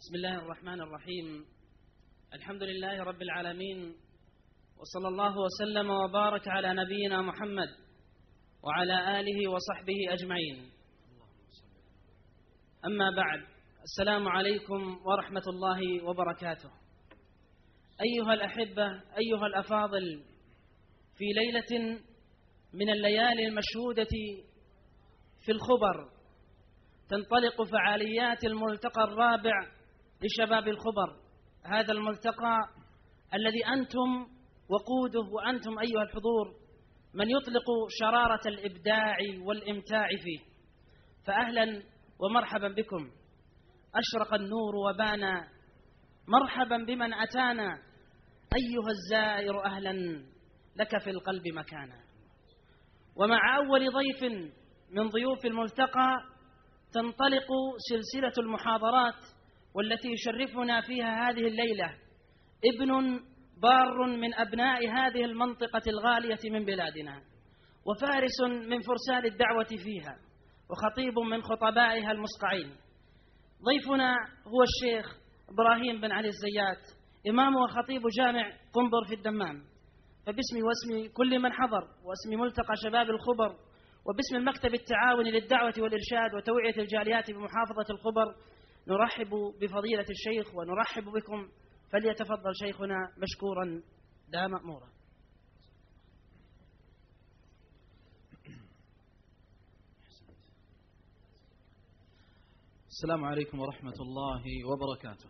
بسم الله الرحمن الرحيم. الحمد لله رب العالمين، وصلى الله وسلم وبارك على نبينا محمد وعلى آله وصحبه أجمعين. أما بعد، السلام عليكم ورحمة الله وبركاته. أيها الأحبة، أيها الأفاضل، في ليلة من الليالي المشهودة في الخبر تنطلق فعاليات الملتقى الرابع لشباب الخبر. هذا الملتقى الذي أنتم وقوده، وأنتم أيها الحضور من يطلق شرارة الإبداع والإمتاع فيه. فأهلا ومرحبا بكم. أشرق النور وبانا، مرحبا بمن أتانا. أيها الزائر أهلا لك في القلب مكانا. ومع أول ضيف من ضيوف الملتقى تنطلق سلسلة المحاضرات، والتي يشرفنا فيها هذه الليلة ابن بار من أبناء هذه المنطقة الغالية من بلادنا، وفارس من فرسان الدعوة فيها، وخطيب من خطبائها المصقعين. ضيفنا هو الشيخ إبراهيم بن علي الزيات، إمام وخطيب جامع قنبر في الدمام. فباسمي واسم كل من حضر، واسم ملتقى شباب الخبر، وباسم المكتب التعاوني للدعوة والإرشاد وتوعية الجاليات بمحافظة الخبر، نرحب بفضيلة الشيخ ونرحب بكم. فليتفضل شيخنا مشكورا لا مأمورا. السلام عليكم ورحمة الله وبركاته.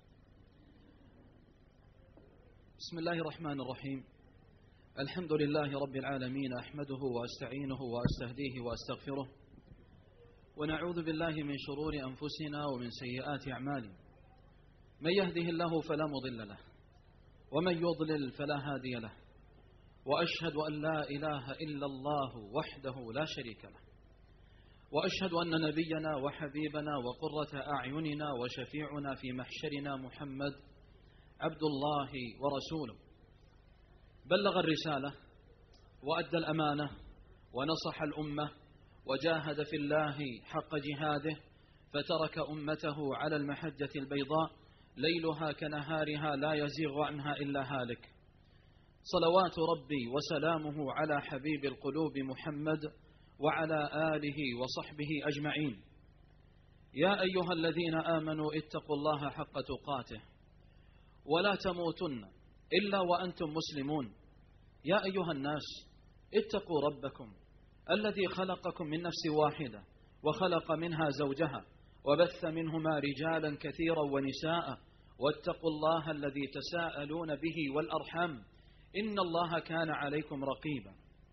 بسم الله الرحمن الرحيم. الحمد لله رب العالمين، أحمده وأستعينه وأستهديه وأستغفره، ونعوذ بالله من شرور أنفسنا ومن سيئات أعمالنا. من يهده الله فلا مضل له، ومن يضلل فلا هادي له، وأشهد أن لا إله إلا الله وحده لا شريك له، وأشهد أن نبينا وحبيبنا وقرة أعيننا وشفيعنا في محشرنا محمد عبد الله ورسوله، بلغ الرسالة وأدى الأمانة ونصح الأمة وجاهد في الله حق جهاده، فترك أمته على المحجة البيضاء ليلها كنهارها لا يزيغ عنها إلا هالك. صلوات ربي وسلامه على حبيب القلوب محمد وعلى آله وصحبه أجمعين. يا أيها الذين آمنوا اتقوا الله حق تقاته ولا تموتن إلا وأنتم مسلمون. يا أيها الناس اتقوا ربكم الذي خلقكم من نفس واحدة وخلق منها زوجها وبث منهما رجالا كثيرا ونساء، واتقوا الله الذي تساءلون به والأرحام، إن الله كان عليكم رقيبا.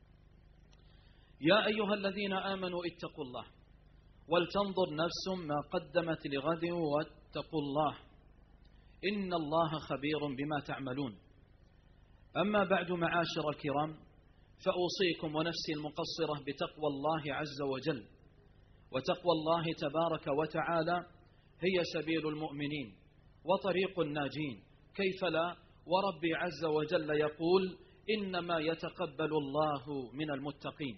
يا أيها الذين آمنوا اتقوا الله ولتنظر نفس ما قدمت لغد واتقوا الله، إن الله خبير بما تعملون. أما بعد، معاشر الكرام، فأوصيكم ونفسي المقصرة بتقوى الله عز وجل. وتقوى الله تبارك وتعالى هي سبيل المؤمنين وطريق الناجين، كيف لا؟ وربي عز وجل يقول: إنما يتقبل الله من المتقين.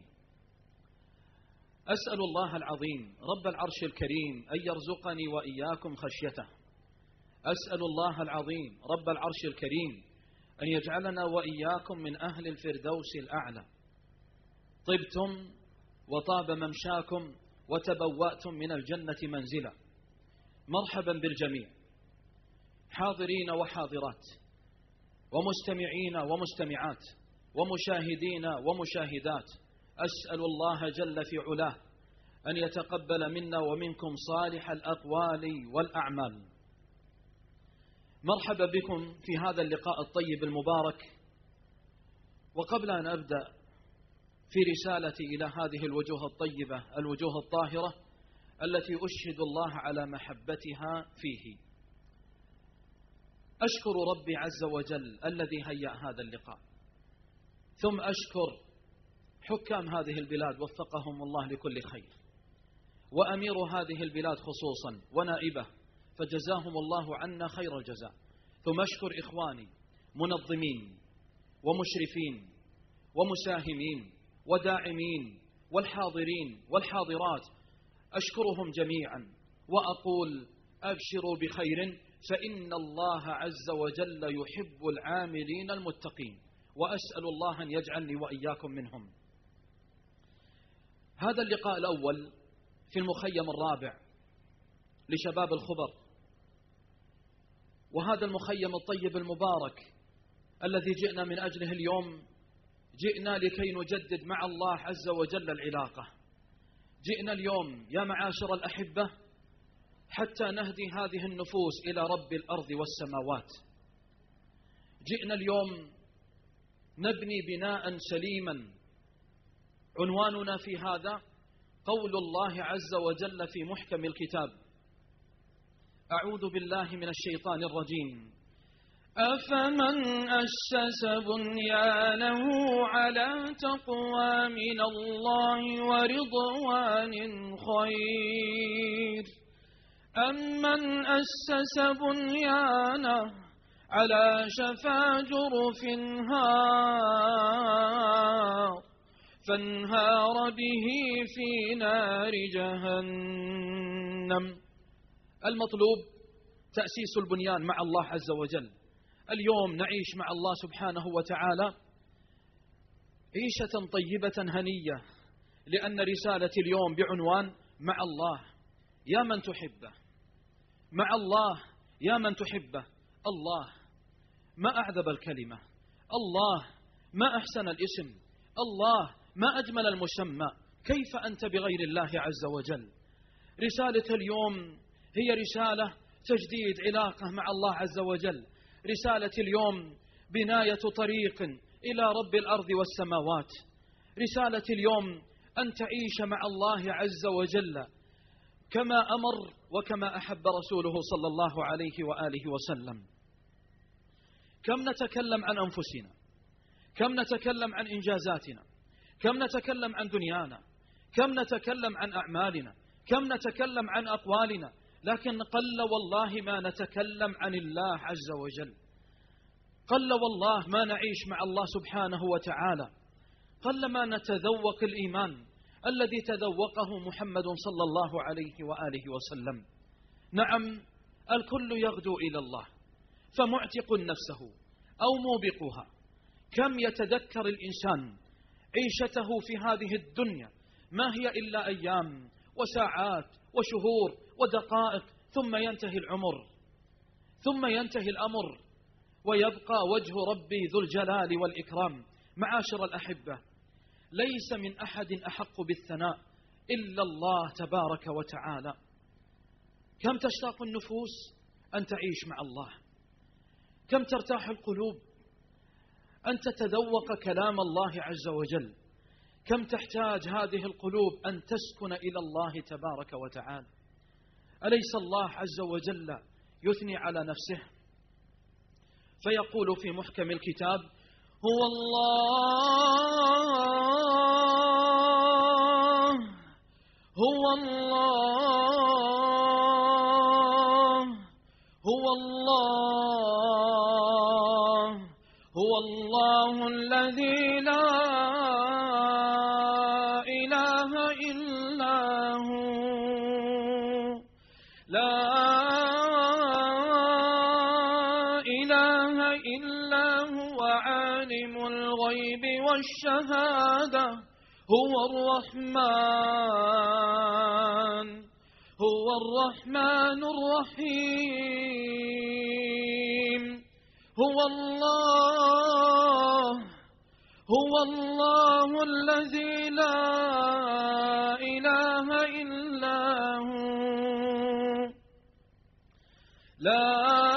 أسأل الله العظيم رب العرش الكريم أن يرزقني وإياكم خشيته. أسأل الله العظيم رب العرش الكريم أن يجعلنا وإياكم من أهل الفردوس الأعلى. طبتم وطاب ممشاكم وتبوأتم من الجنة منزلا. مرحبا بالجميع، حاضرين وحاضرات، ومستمعين ومستمعات، ومشاهدين ومشاهدات. أسأل الله جل في علاه أن يتقبل منا ومنكم صالح الأقوال والأعمال. مرحبا بكم في هذا اللقاء الطيب المبارك. وقبل أن أبدأ في رسالتي إلى هذه الوجوه الطيبة، الوجوه الطاهرة التي أشهد الله على محبتها فيه، أشكر ربي عز وجل الذي هيأ هذا اللقاء، ثم أشكر حكام هذه البلاد وفقهم الله لكل خير، وأمير هذه البلاد خصوصا ونائبه، فجزاهم الله عنا خير الجزاء. ثم أشكر إخواني منظمين ومشرفين ومساهمين وداعمين والحاضرين والحاضرات، أشكرهم جميعا وأقول أبشروا بخير فإن الله عز وجل يحب العاملين المتقين، وأسأل الله أن يجعلني وإياكم منهم. هذا اللقاء الأول في المخيم الرابع لشباب الخبر، وهذا المخيم الطيب المبارك الذي جئنا من أجله اليوم، جئنا لكي نجدد مع الله عز وجل العلاقة. جئنا اليوم يا معاشر الأحبة حتى نهدي هذه النفوس إلى رب الأرض والسماوات. جئنا اليوم نبني بناء سليما. عنواننا في هذا قول الله عز وجل في محكم الكتاب: أعوذ بالله من الشيطان الرجيم: أفمن أسس بنيانه على تقوى من الله ورضوان خير أمن أسس بنيانه على شفا جرف فانهار به في نار جهنم. المطلوب تأسيس البنيان مع الله عز وجل. اليوم نعيش مع الله سبحانه وتعالى عيشة طيبة هنية، لأن رسالة اليوم بعنوان مع الله يا من تحبه. مع الله يا من تحبه. الله ما أعذب الكلمة، الله ما أحسن الاسم، الله ما أجمل المسمى. كيف أنت بغير الله عز وجل؟ رسالة اليوم هي رسالة تجديد علاقة مع الله عز وجل. رسالة اليوم بناية طريق إلى رب الأرض والسماوات. رسالة اليوم أن تعيش مع الله عز وجل كما أمر وكما أحب رسوله صلى الله عليه وآله وسلم. كم نتكلم عن أنفسنا، كم نتكلم عن إنجازاتنا، كم نتكلم عن دنيانا، كم نتكلم عن أعمالنا، كم نتكلم عن أقوالنا، لكن قل والله ما نتكلم عن الله عز وجل. قل والله ما نعيش مع الله سبحانه وتعالى. قل ما نتذوق الإيمان الذي تذوقه محمد صلى الله عليه وآله وسلم. نعم، الكل يغدو إلى الله، فمعتق نفسه أو موبقها. كم يتذكر الإنسان عيشته في هذه الدنيا، ما هي إلا أيام وساعات وشهور ودقائق، ثم ينتهي العمر، ثم ينتهي الأمر، ويبقى وجه ربي ذو الجلال والإكرام. معاشر الأحبة، ليس من أحد أحق بالثناء إلا الله تبارك وتعالى. كم تشتاق النفوس أن تعيش مع الله، كم ترتاح القلوب أن تتذوق كلام الله عز وجل، كم تحتاج هذه القلوب أن تسكن إلى الله تبارك وتعالى. أليس الله عز وجل يثني على نفسه فيقول في محكم الكتاب: هو الله هو الله هو الله هو الله الذي لا إله إلا هو لا إله إلا هو عالم الغيب والشهادة هو الرحمن الرحيم. هو الله الذي لا إله إلا هو لا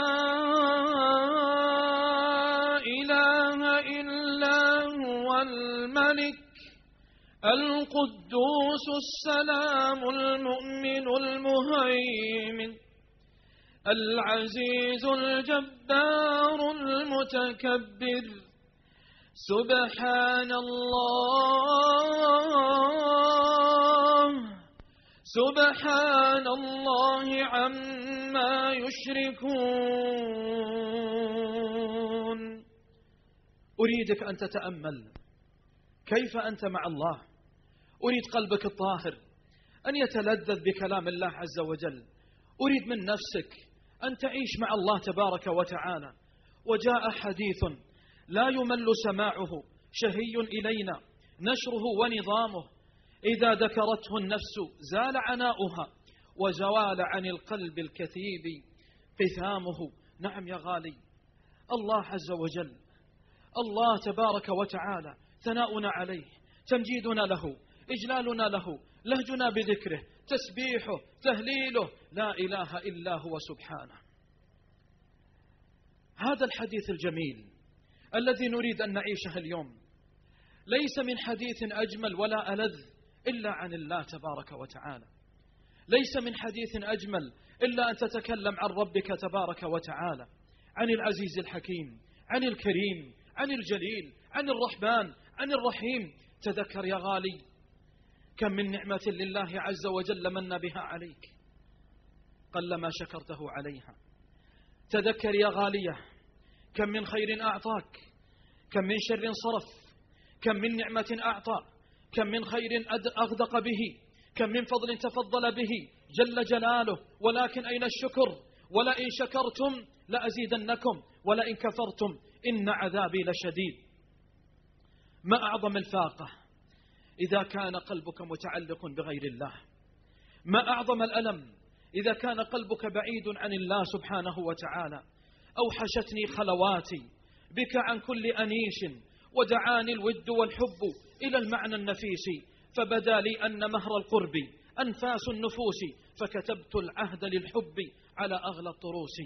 إله إلا هو الملك القدوس السلام المؤمن المهيمن العزيز الجبار المتكبر. سبحان الله عما يشركون. أريدك أن تتأمل كيف أنت مع الله. أريد قلبك الطاهر أن يتلذذ بكلام الله عز وجل، أريد من نفسك أن تعيش مع الله تبارك وتعالى. وجاء حديث لا يمل سماعه شهي إلينا نشره ونظامه، إذا ذكرته النفس زال عناؤها وزوال عن القلب الكثيب قثامه. نعم يا غالي، الله عز وجل، الله تبارك وتعالى ثناؤنا عليه، تمجيدنا له، إجلالنا له، لهجنا بذكره، تسبيحه، تهليله، لا إله إلا هو سبحانه. هذا الحديث الجميل الذي نريد أن نعيشه اليوم ليس من حديث أجمل ولا ألذ إلا عن الله تبارك وتعالى. ليس من حديث أجمل إلا أن تتكلم عن ربك تبارك وتعالى، عن العزيز الحكيم، عن الكريم، عن الجليل، عن الرحمن، عن الرحيم. تذكر يا غالي كم من نعمة لله عز وجل من بها عليك قلما شكرته عليها. تذكر يا غالية كم من خير أعطاك، كم من شر صرف، كم من نعمة أعطى، كم من خير أغدق به، كم من فضل تفضل به جل جلاله. ولكن أين الشكر؟ ولئن شكرتم لأزيدنكم ولئن كفرتم إن عذابي لشديد. ما أعظم الفاقة إذا كان قلبك متعلق بغير الله. ما أعظم الألم إذا كان قلبك بعيد عن الله سبحانه وتعالى. أوحشتني خلواتي بك عن كل أنيش، ودعاني الود والحب إلى المعنى النفيس، فبدا لي أن مهر القرب أنفاس النفوس، فكتبت العهد للحب على أغلى الطروس.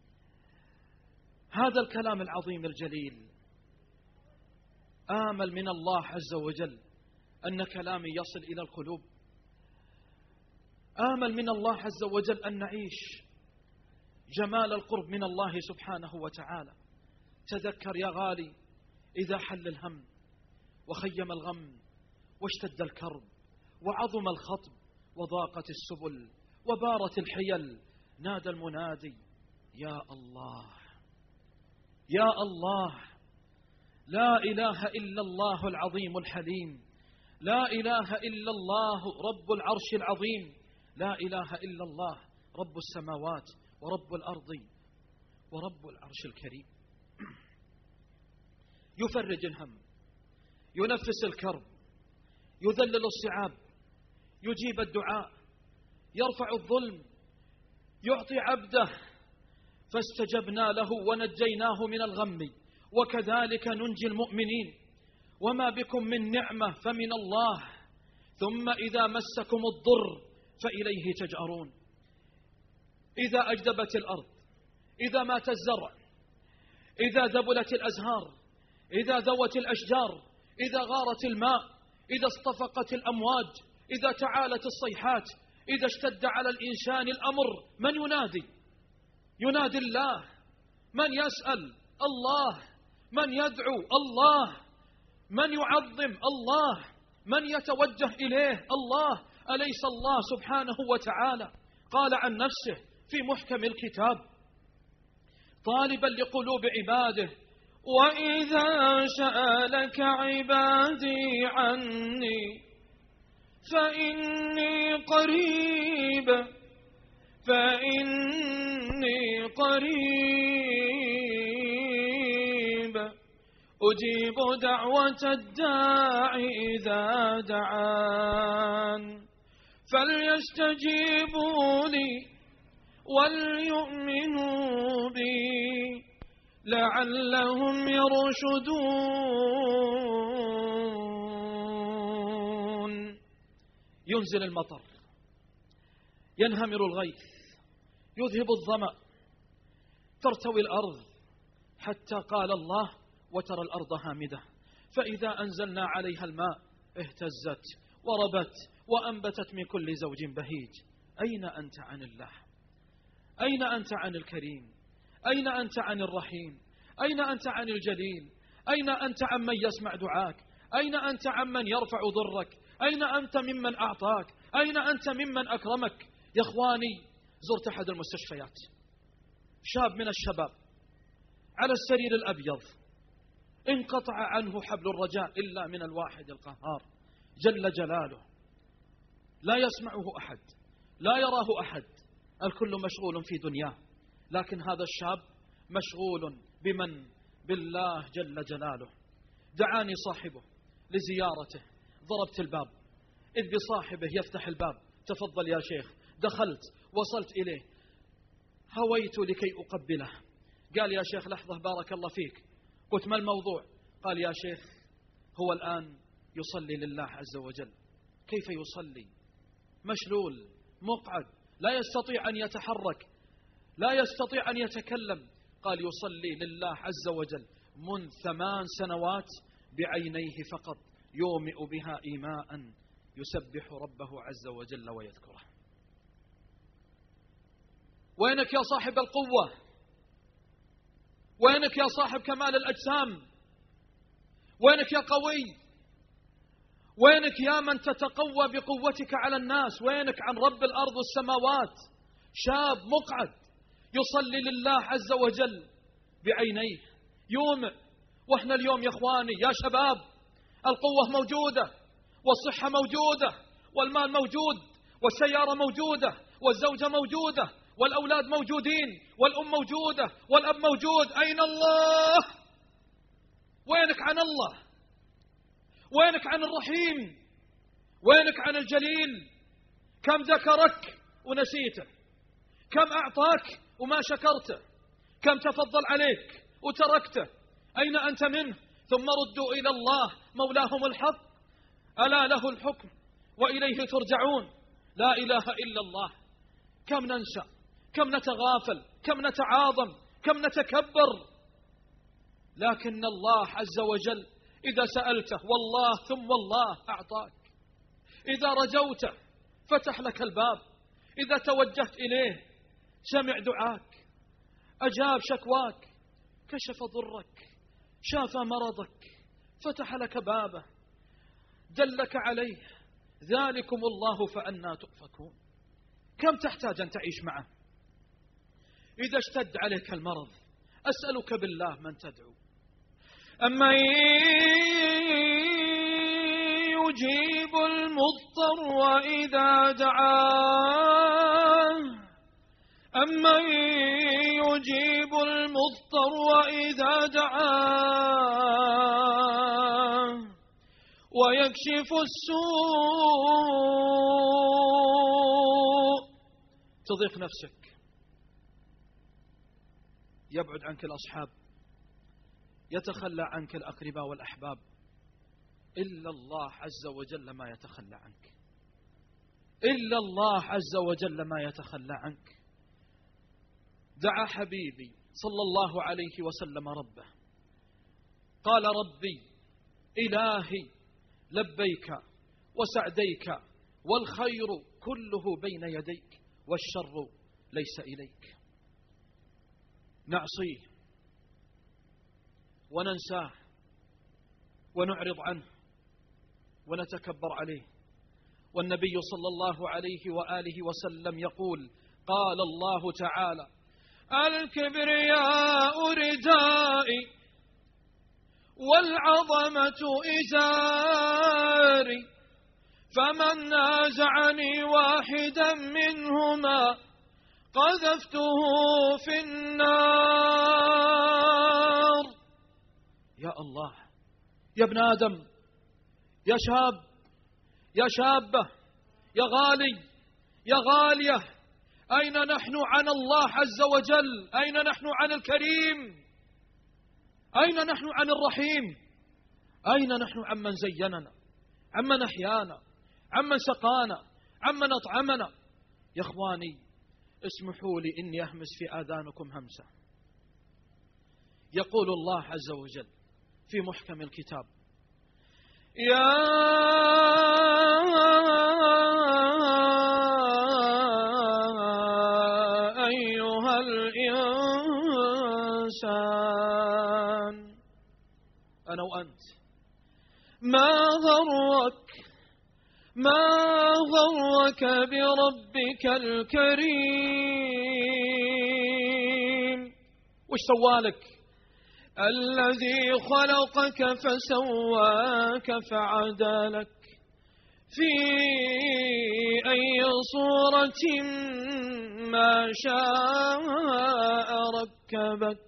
هذا الكلام العظيم الجليل آمل من الله عز وجل أن كلامي يصل إلى القلوب. آمل من الله عز وجل أن نعيش جمال القرب من الله سبحانه وتعالى. تذكر يا غالي إذا حل الهم وخيم الغم واشتد الكرب وعظم الخطب وضاقت السبل وبارت الحيل، نادى المنادي يا الله يا الله. لا إله إلا الله العظيم الحليم، لا إله إلا الله رب العرش العظيم، لا إله إلا الله رب السماوات ورب الأرض ورب العرش الكريم. يفرج الهم، ينفس الكرب، يذلل الصعاب، يجيب الدعاء، يرفع الظلم، يعطي عبده. فاستجبنا له ونجيناه من الغم وكذلك ننجي المؤمنين. وما بكم من نعمة فمن الله، ثم إذا مسكم الضر فإليه تجأرون. إذا أجدبت الأرض، إذا مات الزرع، إذا ذبلت الأزهار، إذا ذوت الأشجار، إذا غارت الماء، إذا اصطفقت الأمواج، إذا تعالت الصيحات، إذا اشتد على الإنسان الأمر، من ينادي؟ ينادي الله. من يسأل؟ الله. من يدعو؟ الله. من يعظم؟ الله. من يتوجه إليه؟ الله. أليس الله سبحانه وتعالى قال عن نفسه في محكم الكتاب طالبا لقلوب عباده: وإذا سألك عبادي عني فإني قريب أجيب دعوة الداعي إذا دعان فليستجيبوا لي وليؤمنوا بي لعلهم يرشدون. ينزل المطر، ينهمر الغيث، يذهب الظمأ، ترتوي الأرض، حتى قال الله: وترى الأرض هامدة فإذا أنزلنا عليها الماء اهتزت وربت وأنبتت من كل زوج بهيج. أين أنت عن الله؟ أين أنت عن الكريم؟ أين أنت عن الرحيم؟ أين أنت عن الجليل؟ أين أنت عن من يسمع دعاك؟ أين أنت عن من يرفع ضرك؟ أين أنت ممن أعطاك؟ أين أنت ممن أكرمك؟ يا إخواني، زرت أحد المستشفيات، شاب من الشباب على السرير الأبيض، انقطع عنه حبل الرجاء إلا من الواحد القهار جل جلاله. لا يسمعه أحد، لا يراه أحد، الكل مشغول في دنياه، لكن هذا الشاب مشغول بمن؟ بالله جل جلاله. دعاني صاحبه لزيارته، ضربت الباب إذ بصاحبه يفتح الباب: تفضل يا شيخ. دخلت، وصلت إليه، هويت لكي أقبله. قال: يا شيخ لحظة، بارك الله فيك. قلت: ما الموضوع؟ قال: يا شيخ هو الآن يصلي لله عز وجل. كيف يصلي؟ مشلول، مقعد، لا يستطيع أن يتحرك، لا يستطيع أن يتكلم. قال: يصلي لله عز وجل منذ 8 سنوات بعينيه فقط، يومئ بها إيماء، يسبح ربه عز وجل ويذكره. وينك يا صاحب القوة؟ وينك يا صاحب كمال الأجسام؟ وينك يا قوي؟ وينك يا من تتقوى بقوتك على الناس؟ وينك عن رب الأرض والسماوات؟ شاب مقعد يصلي لله عز وجل بعينيه، يومئ. وإحنا اليوم يا إخواني يا شباب القوة موجودة، والصحة موجودة، والمال موجود، والسيارة موجودة، والزوجة موجودة، والأولاد موجودين، والأم موجودة، والأب موجود. أين الله؟ وينك عن الله؟ وينك عن الرحيم؟ وينك عن الجليل؟ كم ذكرك ونسيته، كم أعطاك وما شكرته، كم تفضل عليك وتركته. أين أنت منه؟ ثم ردوا إلى الله مولاهم الحق، ألا له الحكم وإليه ترجعون. لا إله إلا الله. كم ننسى، كم نتغافل، كم نتعاظم، كم نتكبر. لكن الله عز وجل إذا سألته والله ثم والله أعطاك، إذا رجوته فتح لك الباب، إذا توجهت إليه سمع دعاك، أجاب شكواك، كشف ضرك، شاف مرضك، فتح لك بابه، دلك عليه. ذلكم الله فأنا تؤفكون. كم تحتاج أن تعيش معه؟ إذا اشتد عليك المرض أسألك بالله من تدعو؟ أمن يجيب المضطر إذا دعاه، أمن يجيب المضطر إذا دعاه ويكشف السوء. تضيق نفسك، يبعد عنك الأصحاب، يتخلى عنك الأقرباء والأحباب، إلا الله عز وجل ما يتخلى عنك، إلا الله عز وجل ما يتخلى عنك. دعا حبيبي صلى الله عليه وسلم ربه، قال: ربي إلهي لبيك وسعديك، والخير كله بين يديك، والشر ليس إليك. نعصيه وننساه ونعرض عنه ونتكبر عليه. والنبي صلى الله عليه وآله وسلم يقول: قال الله تعالى: الكبرياء ردائي والعظمة إزاري، فمن نازعني واحدا منهما قذفته في النار. يا الله، يا ابن آدم، يا شاب، يا شابة، يا غالي، يا غالية، أين نحن عن الله عز وجل؟ أين نحن عن الكريم؟ أين نحن عن الرحيم؟ أين نحن عمن زيننا، عمن أحيانا، عمن سقانا، عمن أطعمنا؟ يا إخواني اسمحوا لي إني أهمس في آذانكم همسة. يقول الله عز وجل في محكم الكتاب: يا أيها الإنسان، أنا وأنت، ما غرك بربك الكريم. وش سوالك؟ الذي خلقك فسواك فعدلك في أي صورة ما شاء ركبك.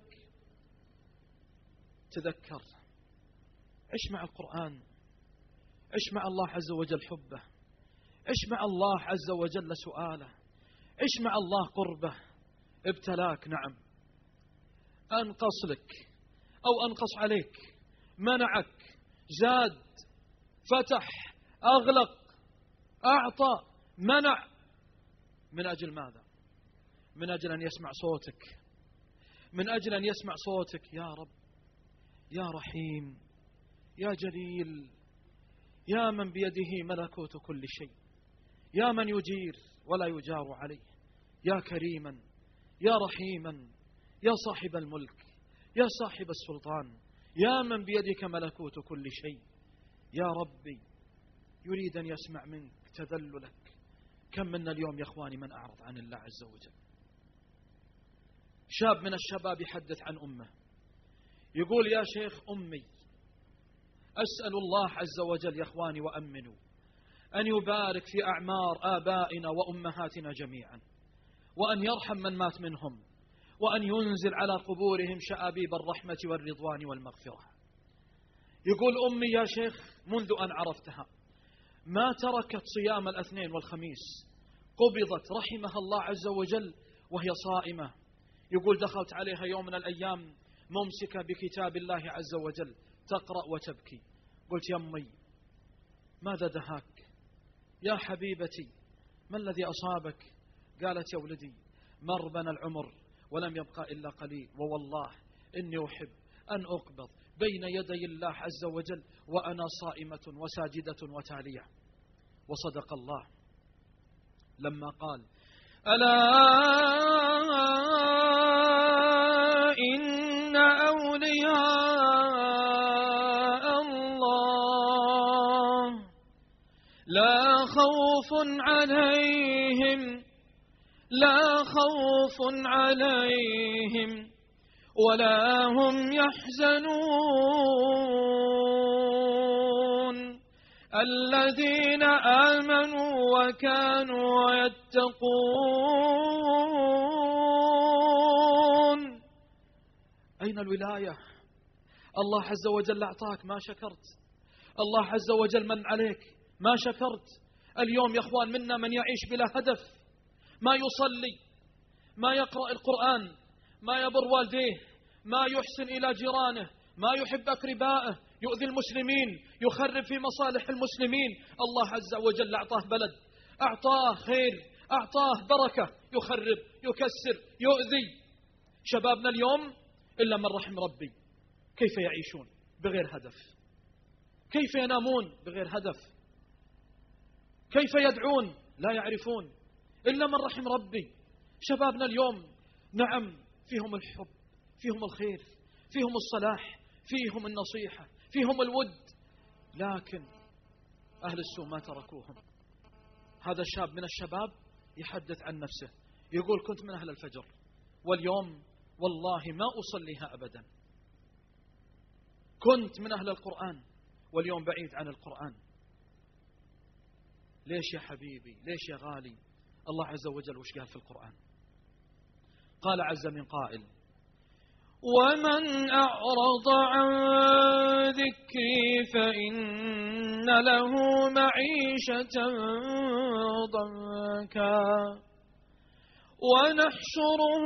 تذكر، عش مع القرآن، عش مع الله عز وجل حبه، عش مع الله عز وجل سؤاله، عش مع الله قربه. ابتلاك، نعم، أنقص لك أو أنقص عليك، منعك، زاد، فتح، أغلق، أعطى، منع، من أجل ماذا؟ من أجل أن يسمع صوتك، من أجل أن يسمع صوتك. يا رب، يا رحيم، يا جليل، يا من بيده ملكوت كل شيء، يا من يجير ولا يجار عليه، يا كريما، يا رحيما، يا صاحب الملك، يا صاحب السلطان، يا من بيدك ملكوت كل شيء. يا ربي، يريد أن يسمع منك تذللك. كم منا اليوم يا أخواني من أعرض عن الله عز وجل؟ شاب من الشباب يحدث عن أمه، يقول: يا شيخ، أمي أسأل الله عز وجل يا أخواني وأمنوا أن يبارك في أعمار آبائنا وأمهاتنا جميعا، وأن يرحم من مات منهم، وأن ينزل على قبورهم شآبيب الرحمة والرضوان والمغفرة. يقول: أمي يا شيخ منذ أن عرفتها ما تركت صيام الاثنين والخميس، قبضت رحمها الله عز وجل وهي صائمة. يقول: دخلت عليها يوم من الأيام ممسكة بكتاب الله عز وجل تقرأ وتبكي. قلت: يا أمي ماذا دهاك؟ يا حبيبتي ما الذي أصابك؟ قالت: يا ولدي مر بنا العمر ولم يبقى إلا قليل، ووالله إني أحب أن أقبض بين يدي الله عز وجل وأنا صائمة وساجدة وتالية. وصدق الله لما قال: ألا إن أولياء الله لا خوف عليهم ولا هم يحزنون الذين آمنوا وكانوا يتقون. أين الولاية؟ الله عز وجل أعطاك ما شكرت، الله عز وجل من عليك ما شكرت. اليوم يا أخوان منا من يعيش بلا هدف، ما يصلي، ما يقرأ القرآن، ما يبر والديه، ما يحسن إلى جيرانه، ما يحب أقربائه، يؤذي المسلمين، يخرب في مصالح المسلمين. الله عز وجل أعطاه بلد، أعطاه خير، أعطاه بركة، يخرب، يكسر، يؤذي. شبابنا اليوم إلا من رحم ربي كيف يعيشون بغير هدف؟ كيف ينامون بغير هدف؟ كيف يدعون لا يعرفون إلا من رحم ربي. شبابنا اليوم نعم فيهم الحب، فيهم الخير، فيهم الصلاح، فيهم النصيحة، فيهم الود، لكن أهل السوء ما تركوهم. هذا الشاب من الشباب يحدث عن نفسه، يقول: كنت من أهل الفجر واليوم والله ما أصليها أبدا. كنت من أهل القرآن واليوم بعيد عن القرآن. ليش يا حبيبي؟ ليش يا غالي؟ الله عز وجل وش قال في القرآن؟ قال عز من قائل: ومن أعرض عن ذكري فإن له معيشة ضنكا ونحشره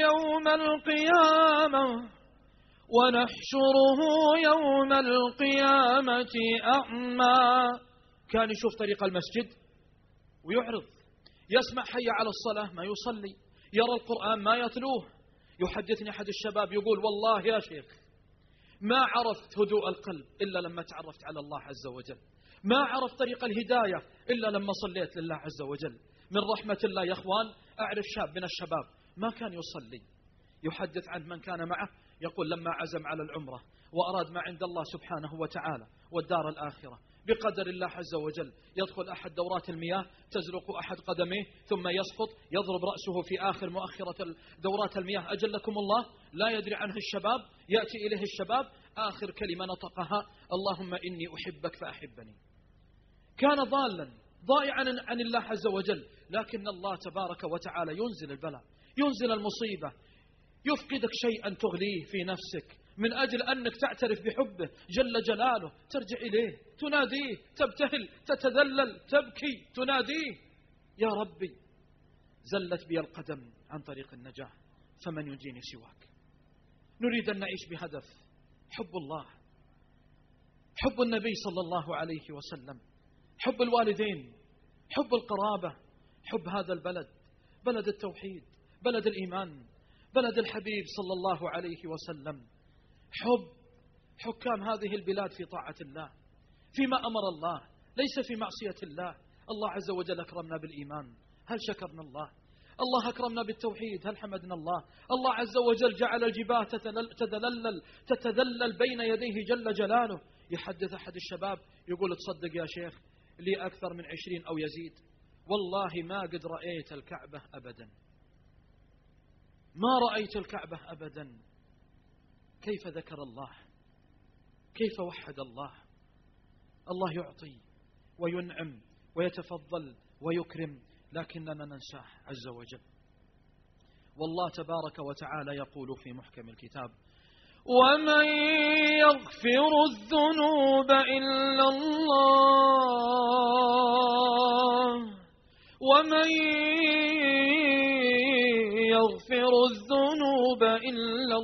يوم القيامة أعمى. كان يشوف طريق المسجد ويعرض، يسمع حي على الصلاة ما يصلي، يرى القرآن ما يتلوه. يحدثني أحد الشباب يقول: والله يا شيخ ما عرفت هدوء القلب إلا لما تعرفت على الله عز وجل، ما عرفت طريق الهداية إلا لما صليت لله عز وجل. من رحمة الله يا أخوان أعرف شاب من الشباب ما كان يصلي، يحدث عن من كان معه يقول: لما عزم على العمرة وأراد ما عند الله سبحانه وتعالى والدار الآخرة بقدر الله عز وجل، يدخل أحد دورات المياه تزلق أحد قدميه ثم يسقط، يضرب رأسه في آخر مؤخرة دورات المياه أجلكم الله، لا يدري عنه الشباب. يأتي إليه الشباب آخر كلمة نطقها: اللهم إني أحبك فأحبني. كان ضالا ضائعا عن الله عز وجل، لكن الله تبارك وتعالى ينزل البلاء، ينزل المصيبة، يفقدك شيئا تغليه في نفسك من أجل أنك تعترف بحبه جل جلاله، ترجع إليه، تناديه، تبتهل، تتذلل، تبكي، تناديه: يا ربي زلت بي القدم عن طريق النجاة، فمن ينجيني سواك. نريد أن نعيش بهدف: حب الله، حب النبي صلى الله عليه وسلم، حب الوالدين، حب القرابة، حب هذا البلد، بلد التوحيد، بلد الإيمان، بلد الحبيب صلى الله عليه وسلم، حب حكام هذه البلاد في طاعة الله، فيما أمر الله، ليس في معصية الله. الله عز وجل أكرمنا بالإيمان، هل شكرنا الله؟ الله أكرمنا بالتوحيد، هل حمدنا الله؟ الله عز وجل جعل الجبال تتذلل بين يديه جل جلاله. يحدث أحد الشباب يقول: تصدق يا شيخ لي أكثر من 20 أو يزيد، والله ما قد رأيت الكعبة أبدا، ما رأيت الكعبة أبدا. كيف ذكر الله؟ كيف وحد الله؟ الله يعطي وينعم ويتفضل ويكرم، لكننا ننساه عز وجل. والله تبارك وتعالى يقول في محكم الكتاب: ومن يغفر الذنوب إلا الله، ومن يغفر الذنوب إلا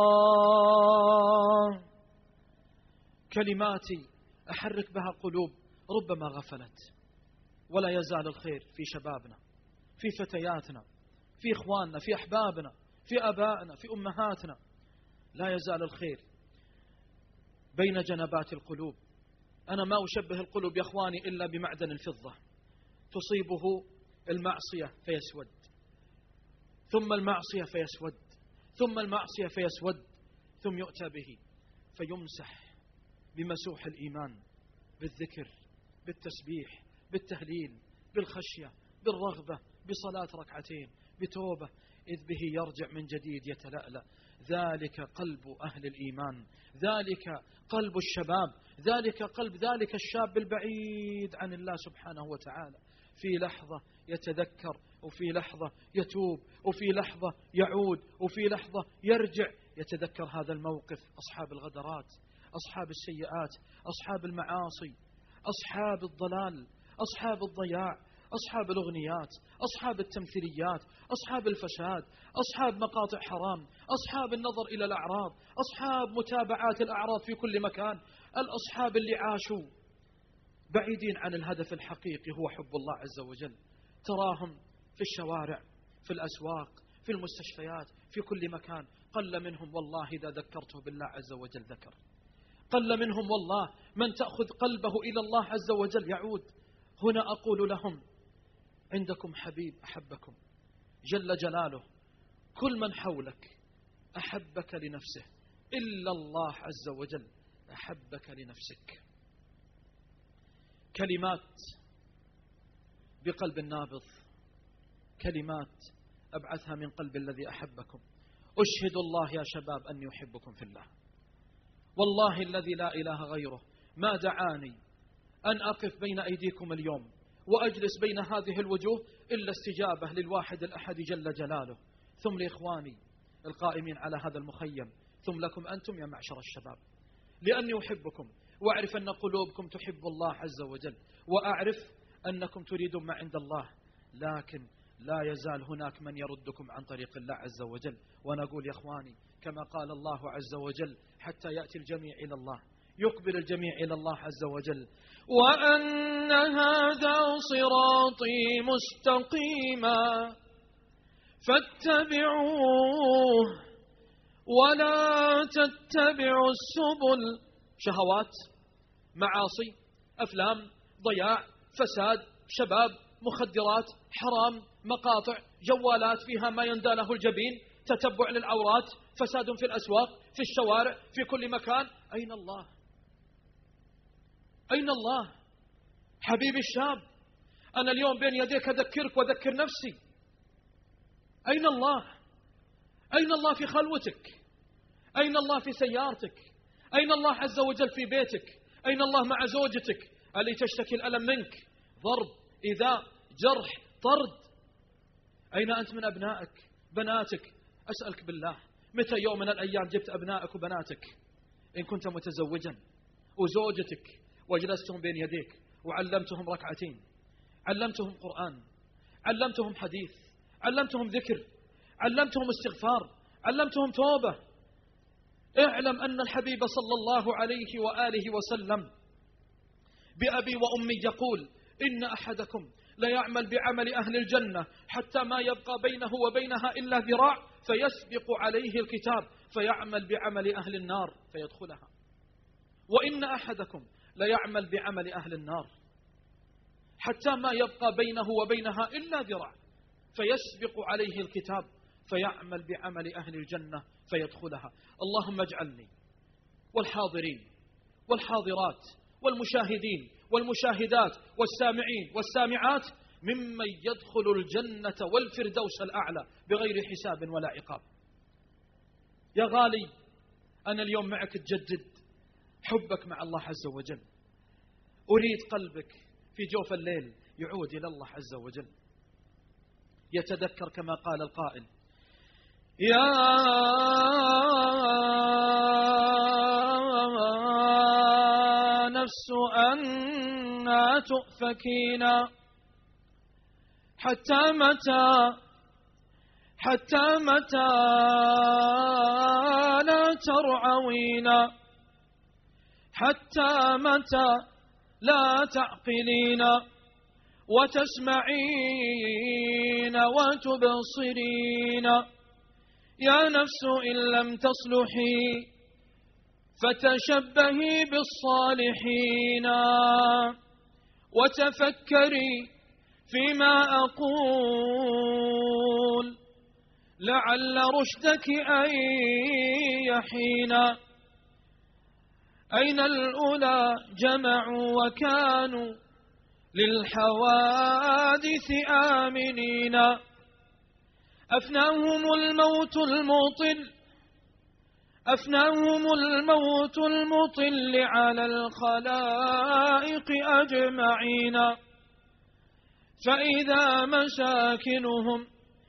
الله. كلماتي أحرك بها قلوب ربما غفلت، ولا يزال الخير في شبابنا، في فتياتنا، في إخواننا، في أحبابنا، في أبائنا، في أمهاتنا. لا يزال الخير بين جنبات القلوب. أنا ما أشبه القلوب يا أخواني إلا بمعدن الفضة، تصيبه المعصية فيسود، ثم المعصية فيسود، ثم المعصية فيسود، ثم يؤتى به فيمسح بمسوح الإيمان، بالذكر، بالتسبيح، بالتهليل، بالخشية، بالرغبة، بصلاة ركعتين، بتوبة، إذ به يرجع من جديد يتلألأ. ذلك قلب أهل الإيمان، ذلك قلب الشباب، ذلك قلب ذلك الشاب البعيد عن الله سبحانه وتعالى. في لحظة يتذكر، وفي لحظة يتوب، وفي لحظة يعود، وفي لحظة يرجع. يتذكر هذا الموقف. أصحاب الغدرات، أصحاب السيئات، أصحاب المعاصي، أصحاب الضلال، أصحاب الضياع، أصحاب الأغنيات، أصحاب التمثيليات، أصحاب الفساد، أصحاب مقاطع حرام، أصحاب النظر إلى الأعراض، أصحاب متابعات الأعراض في كل مكان، الأصحاب اللي عاشوا بعيدين عن الهدف الحقيقي هو حب الله عز وجل. تراهم في الشوارع، في الأسواق، في المستشفيات، في كل مكان. قل منهم والله إذا ذكرته بالله عز وجل ذكر، قل منهم والله من تأخذ قلبه إلى الله عز وجل يعود. هنا أقول لهم: عندكم حبيب أحبكم جل جلاله، كل من حولك أحبك لنفسه إلا الله عز وجل أحبك لنفسك. كلمات بقلب نابض، كلمات أبعثها من قلب الذي أحبكم. أشهد الله يا شباب أني أحبكم في الله، والله الذي لا إله غيره ما دعاني أن أقف بين أيديكم اليوم وأجلس بين هذه الوجوه إلا استجابة للواحد الأحد جل جلاله، ثم لإخواني القائمين على هذا المخيم، ثم لكم أنتم يا معشر الشباب، لأني أحبكم وأعرف أن قلوبكم تحب الله عز وجل، وأعرف أنكم تريدون ما عند الله، لكن لا يزال هناك من يردكم عن طريق الله عز وجل. ونقول يا أخواني كما قال الله عز وجل: حتى يأتي الجميع إلى الله، يقبل الجميع إلى الله عز وجل. وأن هذا صراطي مستقيما فاتبعوه ولا تتبعوا السبل. شهوات، معاصي، أفلام، ضياع، فساد، شباب، مخدرات، حرام، مقاطع، جوالات فيها ما يندى له الجبين، تتبع للعورات، فساد في الأسواق، في الشوارع، في كل مكان. أين الله؟ أين الله؟ حبيبي الشاب، أنا اليوم بين يديك أذكرك وأذكر نفسي. أين الله؟ أين الله في خلوتك؟ أين الله في سيارتك؟ أين الله عز وجل في بيتك؟ أين الله مع زوجتك اللي تشتكي الألم منك؟ ضرب، إيذاء، جرح، طرد. أين أنت من أبنائك بناتك؟ أسألك بالله، متى يوم من الأيام جبت أبنائك وبناتك إن كنت متزوجا وزوجتك وجلستهم بين يديك وعلمتهم ركعتين، علمتهم قرآن، علمتهم حديث، علمتهم ذكر، علمتهم استغفار، علمتهم توبة؟ اعلم أن الحبيب صلى الله عليه وآله وسلم بأبي وأمي يقول: إن أحدكم لا يعمل بعمل أهل الجنة حتى ما يبقى بينه وبينها إلا ذراع فيسبق عليه الكتاب فيعمل بعمل أهل النار فيدخلها، وإن أحدكم لا يعمل بعمل أهل النار حتى ما يبقى بينه وبينها إلا ذراع فيسبق عليه الكتاب فيعمل بعمل أهل الجنة فيدخلها. اللهم اجعلني والحاضرين والحاضرات والمشاهدين والمشاهدات والسامعين والسامعات ممن يدخل الجنة والفردوس الأعلى بغير حساب ولا عقاب. يا غالي، أنا اليوم معك تجدد حبك مع الله عز وجل. أريد قلبك في جوف الليل يعود إلى الله عز وجل، يتذكر كما قال القائل: يا نفس أنى تؤفكين حتى متى لا ترعوين، حتى متى لا تعقلين وتسمعين وتبصرين. يا نفس إن لم تصلحي فتشبهي بالصالحين وتفكري فيما أقول لعل رشدك أن يحين. أين الأولى جمعوا وكانوا للحوادث آمنين، أفناهم الموت المطل على الخلائق أجمعين. فإذا مساكنهم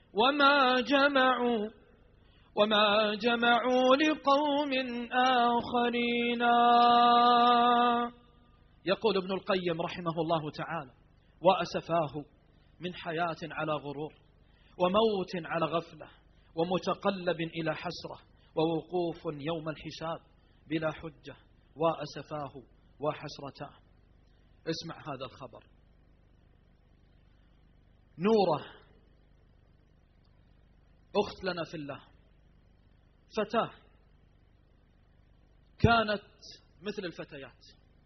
وما جمعوا لقوم آخرين. يقول ابن القيم رحمه الله تعالى: وأسفاه من حياة على غرور وموت على غفلة ومتقلب إلى حسرة ووقوف يوم الحساب بلا حجة، وأسفاه وحسرتاه. اسمع هذا الخبر: نورة أخت لنا في الله، فتاة كانت مثل الفتيات،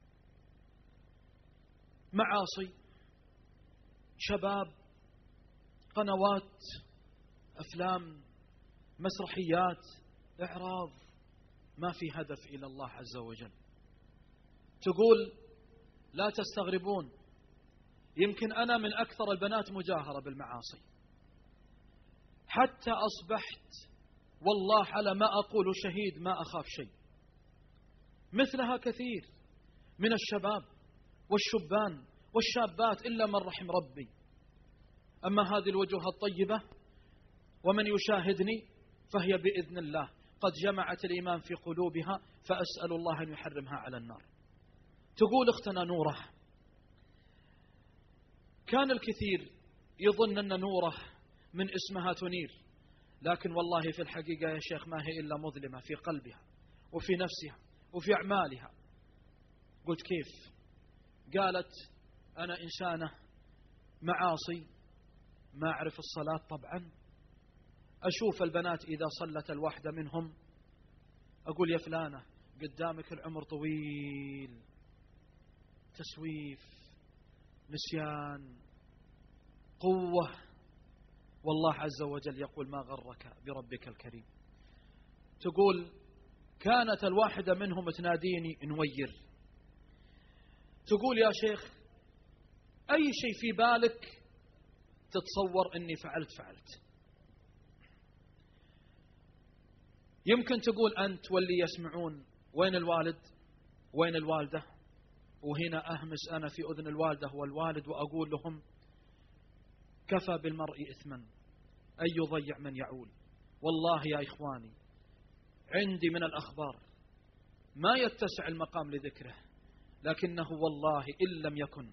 معاصي، شباب، قنوات، أفلام، مسرحيات، إعراض، ما في هدف إلى الله عز وجل. تقول: لا تستغربون، يمكن أنا من أكثر البنات مجاهرة بالمعاصي، حتى أصبحت والله على ما أقول شهيد ما أخاف شيء. مثلها كثير من الشباب والشبان والشابات إلا من رحم ربي. أما هذه الوجوه الطيبة ومن يشاهدني فهي بإذن الله قد جمعت الإيمان في قلوبها، فأسأل الله أن يحرمها على النار. تقول أختنا نورة: كان الكثير يظن أن نورة من اسمها تنير، لكن والله في الحقيقة يا شيخ ما هي إلا مظلمة في قلبها وفي نفسها وفي أعمالها. قلت: كيف؟ قالت: أنا إنسانة معاصي، ما أعرف الصلاة طبعا، أشوف البنات إذا صلت الواحدة منهم أقول: يا فلانة قدامك العمر طويل. تسويف، نسيان، قوة. والله عز وجل يقول: ما غرك بربك الكريم. تقول: كانت الواحدة منهم تناديني نوير. تقول: يا شيخ أي شيء في بالك تتصور أني فعلت. يمكن تقول أنت واللي يسمعون: وين الوالد؟ وين الوالدة؟ وهنا أهمس أنا في أذن الوالدة والوالد وأقول لهم: كفى بالمرء إثما أن يضيع من يعول. والله يا إخواني عندي من الأخبار ما يتسع المقام لذكره، لكنه والله إن لم يكن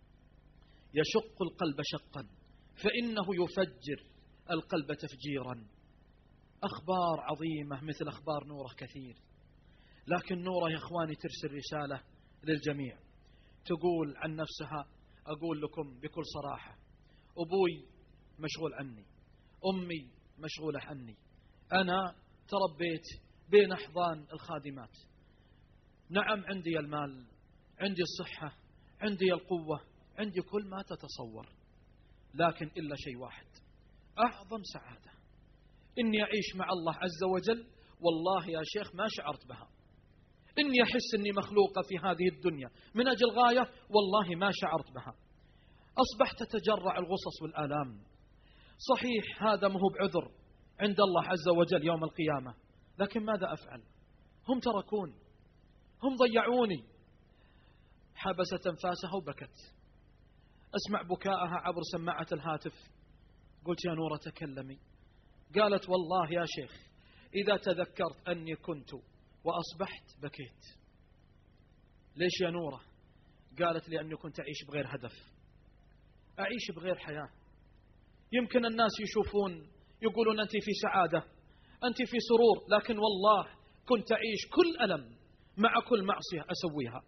يشق القلب شقا فإنه يفجر القلب تفجيرا. أخبار عظيمة مثل أخبار نوره كثير، لكن نوره يا إخواني ترسل رسالة للجميع تقول عن نفسها: أقول لكم بكل صراحة، أبوي مشغول عني، أمي مشغولة عني، أنا تربيت بين أحضان الخادمات. نعم عندي المال، عندي الصحة، عندي القوة، عندي كل ما تتصور، لكن إلا شيء واحد أعظم سعادة، إني أعيش مع الله عز وجل. والله يا شيخ ما شعرت بها، إني أحس أني مخلوقة في هذه الدنيا من أجل غاية، والله ما شعرت بها. أصبحت تتجرع الغصص والآلام. صحيح هذا مهو بعذر عند الله عز وجل يوم القيامة، لكن ماذا أفعل؟ هم تركون، هم ضيعوني. حبست أنفاسها وبكت، أسمع بكاءها عبر سماعة الهاتف. قلت: يا نورة تكلمي. قالت: والله يا شيخ إذا تذكرت أني كنت وأصبحت بكيت. ليش يا نورة؟ قالت: لأني كنت أعيش بغير هدف، أعيش بغير حياة. يمكن الناس يشوفون يقولون أنت في سعادة، أنت في سرور، لكن والله كنت أعيش كل ألم مع كل معصية أسويها.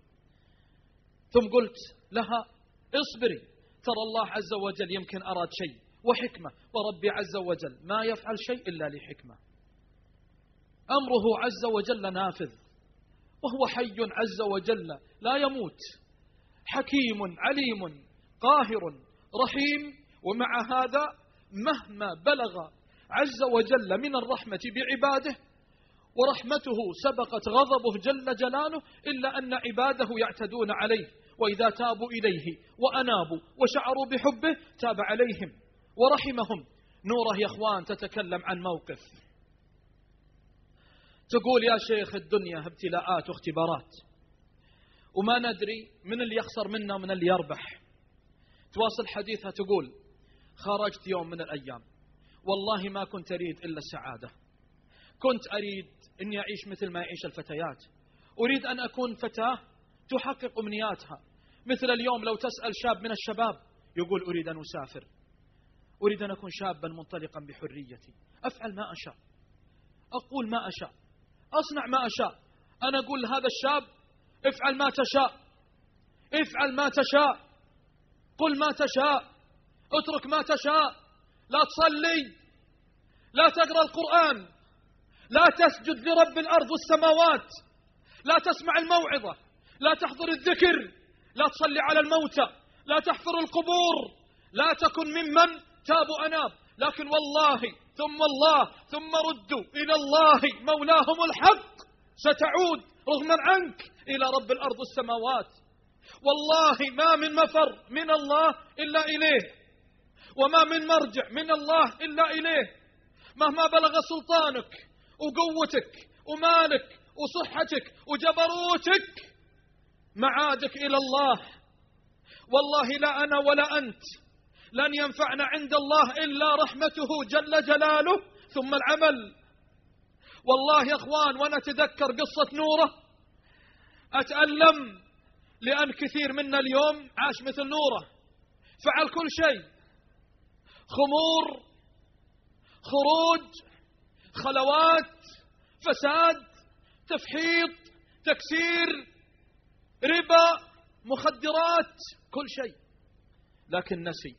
ثم قلت لها: اصبري، ترى الله عز وجل يمكن أراد شيء وحكمة، وربي عز وجل ما يفعل شيء إلا لحكمة. أمره عز وجل نافذ، وهو حي عز وجل لا يموت، حكيم عليم قاهر رحيم. ومع هذا مهما بلغ عز وجل من الرحمة بعباده، ورحمته سبقت غضبه جل جلاله، إلا أن عباده يعتدون عليه، وإذا تابوا إليه وأنابوا وشعروا بحبه تاب عليهم ورحمهم. نوره يا أخوان تتكلم عن موقف، تقول: يا شيخ الدنيا ابتلاءات واختبارات، وما ندري من اللي يخسر منا ومن اللي يربح. تواصل حديثها تقول: خرجت يوم من الأيام والله ما كنت أريد إلا السعادة، كنت أريد أني أعيش مثل ما يعيش الفتيات، أريد أن أكون فتاة تحقق أمنياتها. مثل اليوم لو تسأل شاب من الشباب يقول: أريد أن أسافر، أريد أن أكون شابا منطلقا بحريتي، أفعل ما أشاء، أقول ما أشاء، أصنع ما أشاء. أنا أقول لهذا الشاب: افعل ما تشاء، افعل ما تشاء، قل ما تشاء، اترك ما تشاء، لا تصلي، لا تقرأ القرآن، لا تسجد لرب الأرض والسماوات، لا تسمع الموعظة، لا تحضر الذكر، لا تصلي على الموتى، لا تحفر القبور، لا تكن ممن تاب وأناب. لكن والله ثم الله ثم ردوا إلى الله مولاهم الحق، ستعود رغما عنك إلى رب الأرض والسماوات. والله ما من مفر من الله إلا إليه، وما من مرجع من الله إلا إليه. مهما بلغ سلطانك وقوتك ومالك وصحتك وجبروتك، معادك إلى الله. والله لا أنا ولا أنت لن ينفعنا عند الله إلا رحمته جل جلاله ثم العمل. والله يا أخوان وأنا أتذكر قصة نورة أتألم، لأن كثير منا اليوم عاش مثل نورة، فعل كل شيء: خمور، خروج، خلوات، فساد، تفحيط، تكسير، ربا، مخدرات، كل شيء. لكن نسي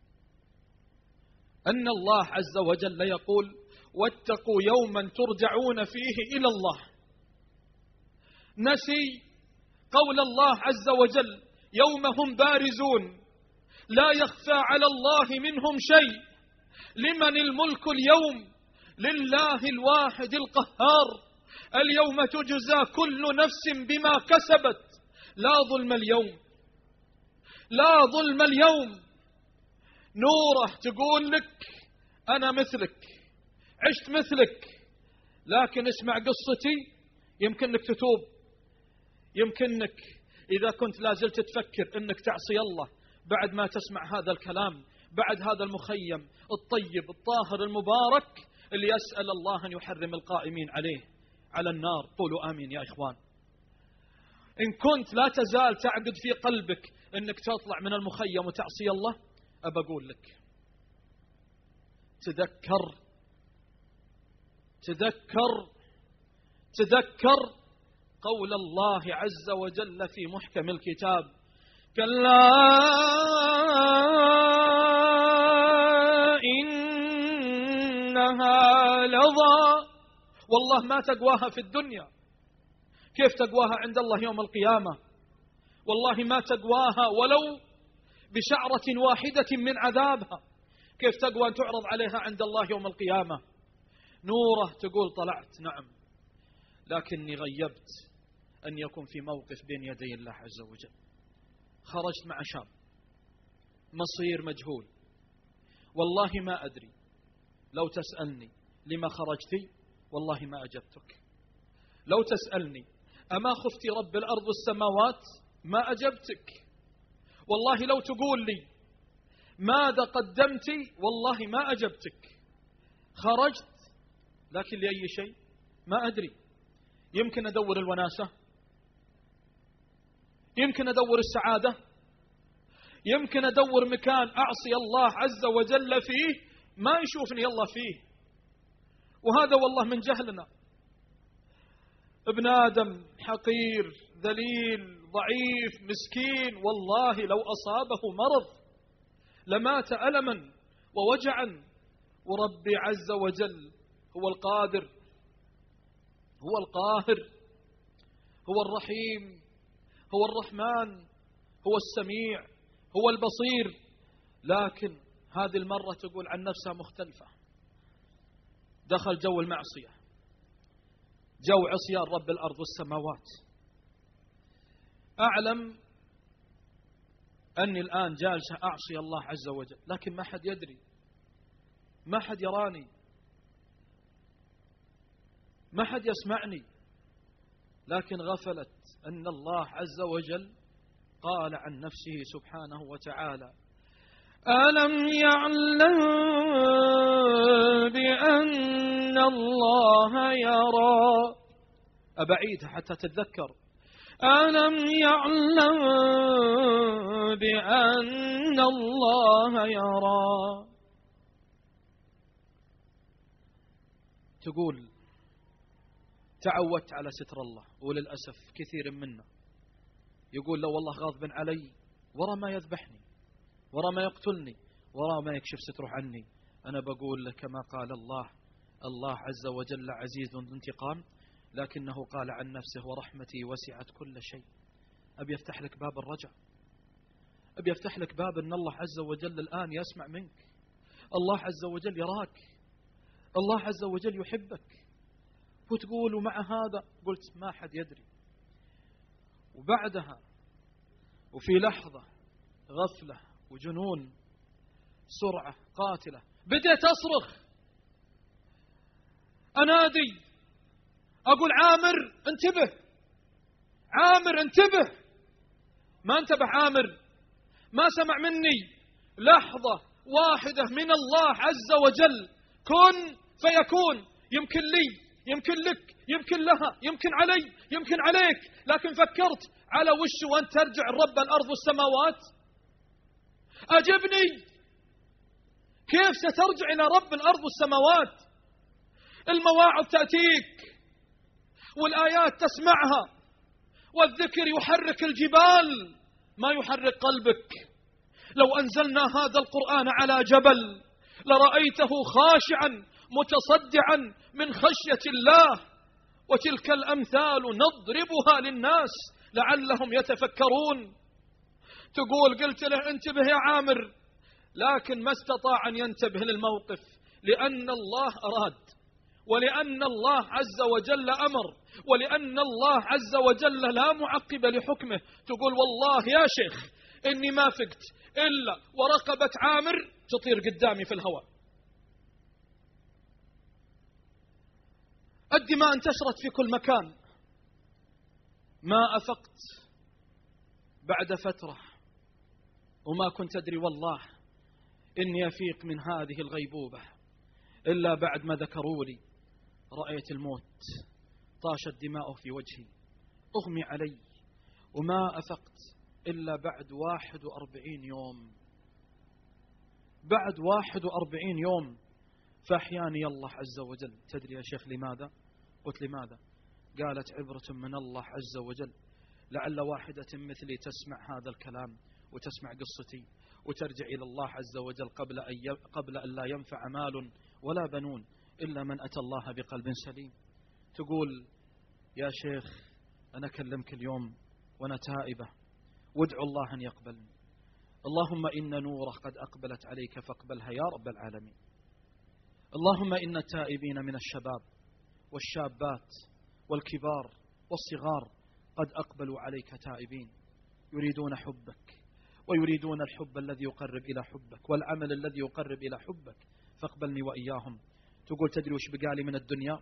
أن الله عز وجل يقول: واتقوا يوما ترجعون فيه إلى الله. نسي قول الله عز وجل: يوم هم بارزون لا يخفى على الله منهم شيء، لمن الملك اليوم؟ لله الواحد القهار، اليوم تجزى كل نفس بما كسبت، لا ظلم اليوم، لا ظلم اليوم. نوره تقول لك: أنا مثلك، عشت مثلك، لكن اسمع قصتي يمكنك تتوب، يمكنك إذا كنت لازلت تفكر أنك تعصي الله بعد ما تسمع هذا الكلام، بعد هذا المخيم الطيب الطاهر المبارك اللي يسأل الله أن يحرم القائمين عليه على النار. قولوا آمين يا إخوان. إن كنت لا تزال تعقد في قلبك أنك تطلع من المخيم وتعصي الله، أبى أقول لك تذكر قول الله عز وجل في محكم الكتاب: كلا إنها لظى. والله ما تقواها في الدنيا، كيف تقواها عند الله يوم القيامة؟ والله ما تقواها ولو بشعرة واحدة من عذابها. كيف تقوى أن تعرض عليها عند الله يوم القيامة؟ نوره تقول طلعت نعم، لكني غيبت أن يكون في موقف بين يدي الله عز وجل. خرجت مع شاب، مصير مجهول، والله ما أدري. لو تسألني لما خرجتي والله ما أجبتك. لو تسألني أما خفتي رب الأرض والسماوات ما أجبتك. والله لو تقول لي ماذا قدمتي والله ما أجبتك. خرجت لكن لأي شيء ما أدري. يمكن أدور الوناسة، يمكن أدور السعادة، يمكن أدور مكان أعصي الله عز وجل فيه ما يشوفني الله فيه. وهذا والله من جهلنا. ابن آدم حقير ذليل ضعيف مسكين، والله لو أصابه مرض لمات ألما ووجعا. وربي عز وجل هو القادر، هو القاهر، هو الرحيم، هو الرحمن، هو السميع، هو البصير. لكن هذه المرة تقول عن نفسها مختلفة. دخل جو المعصية، جو عصيان رب الأرض والسماوات. أعلم أني الآن جالسة أعصي الله عز وجل، لكن ما حد يدري، ما حد يراني، ما حد يسمعني. لكن غفلت أن الله عز وجل قال عن نفسه سبحانه وتعالى: ألم يعلم بأن الله يرى. أبعيدها حتى تتذكر. ألم يعلم بأن الله يرى. تقول تعودت على ستر الله، وللأسف كثير منا يقول: لو والله غاضب علي ورا ما يذبحني، ورا ما يقتلني، ورا ما يكشف ستره عني. أنا بقول لك كما قال الله عز وجل عزيز ذو انتقام، لكنه قال عن نفسه: ورحمتي وسعت كل شيء. أبي يفتح لك باب الرجع، أبي يفتح لك باب أن الله عز وجل الآن يسمع منك. الله عز وجل يراك، الله عز وجل يحبك. وتقول ومع هذا قلت ما حد يدري. وبعدها وفي لحظة غفلة وجنون سرعة قاتلة بديت أصرخ أنادي أقول: عامر انتبه، عامر انتبه. ما انتبه عامر، ما سمع مني لحظة واحدة من الله عز وجل: كن فيكون. يمكن لي، يمكن لك، يمكن لها، يمكن علي، يمكن عليك. لكن فكرت على وش وأن ترجع رب الأرض والسماوات؟ أجبني، كيف سترجع إلى رب الأرض والسماوات؟ المواعظ تأتيك والآيات تسمعها والذكر يحرك الجبال ما يحرك قلبك. لو أنزلنا هذا القرآن على جبل لرأيته خاشعا متصدعا من خشية الله. وتلك الأمثال نضربها للناس لعلهم يتفكرون. تقول قلت له انتبه يا عامر، لكن ما استطاع أن ينتبه للموقف، لأن الله أراد، ولأن الله عز وجل أمر، ولأن الله عز وجل لا معقب لحكمه. تقول والله يا شيخ إني ما فقت إلا ورقبة عامر تطير قدامي في الهواء. الدماء انتشرت في كل مكان. ما أفقت بعد فترة وما كنت أدري والله إني أفيق من هذه الغيبوبة إلا بعد ما ذكروا لي رأيت الموت، طاشت دماؤه في وجهي، أغمي علي، وما أفقت إلا بعد 41 يوم. بعد 41 يوم فأحياني الله عز وجل. تدري يا شيخ لماذا؟ قلت لماذا؟ قالت عبرة من الله عز وجل، لعل واحدة مثلي تسمع هذا الكلام وتسمع قصتي وترجع إلى الله عز وجل قبل أن لا ينفع مال ولا بنون إلا من أتى الله بقلب سليم. تقول يا شيخ أنا أكلمك اليوم وأنا تائبة، وادعو الله أن يقبلني. اللهم إن نوره قد أقبلت عليك فاقبلها يا رب العالمين. اللهم إن التائبين من الشباب والشابات والكبار والصغار قد أقبلوا عليك تائبين، يريدون حبك ويريدون الحب الذي يقرب إلى حبك والعمل الذي يقرب إلى حبك، فاقبلني وإياهم. تقول تدري وش بقالي من الدنيا؟